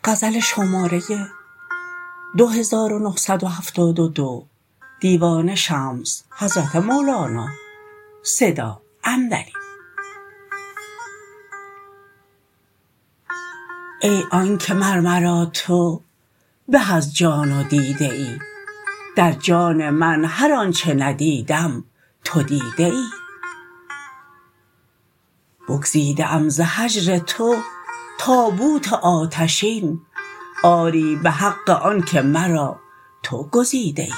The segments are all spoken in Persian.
غزل شماره 2972 دیوان شمس حضرت مولانا صدا اندری. ای آن که مر مرا تو به از جان و دیده ای، در جان من هر آنچه ندیدم تو دیده ای. بگزیده ام ز هجر تو تابوت آتشین، آری به حق آن که مرا تو گزیده ای.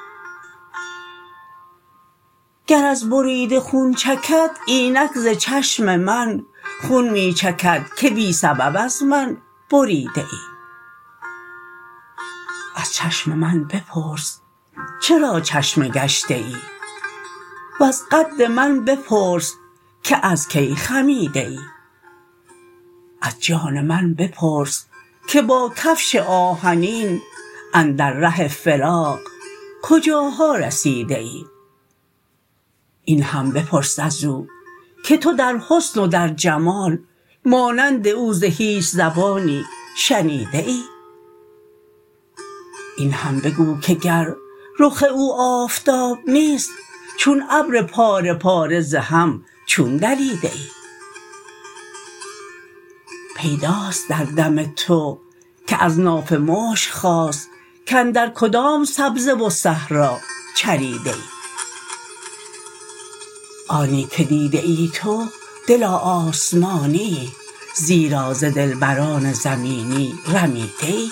گر از بریده خون چکد اینک ز چشم من خون می چکد که بی سبب از من بریده ای. از چشم من بپرس چرا چشمه گشته ای، وز قد من بپرس که از کی خمیده ای. از جان من بپرس که با کفش آهنین اندر ره فراق کجاها رسیده ای. این هم بپرس از او که تو در حسن و در جمال مانند او ز هیچ زبانی شنیده ای. این هم بگو که گر رخ او آفتاب نیست، چون ابر پاره پاره ز هم چون دریده ای. پیداست در دم تو که از ناف مشک خاست کاندر کدام سبزه و صحرا چریده ای. آنی که دیده ای تو دلا آسمانیی، زیرا ز دلبران زمینی رمیده ای.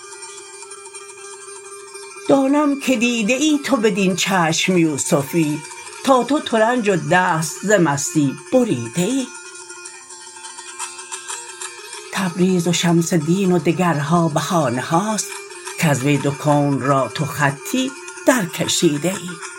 دانم که دیده ای تو بدین چشم یوسفی، تا تو ترنج و دست ز مستی بریده ای. تبریز و شمس دین و دگرها بهانه هاست، کز وی دو کون را تو خطی درکشیده ای.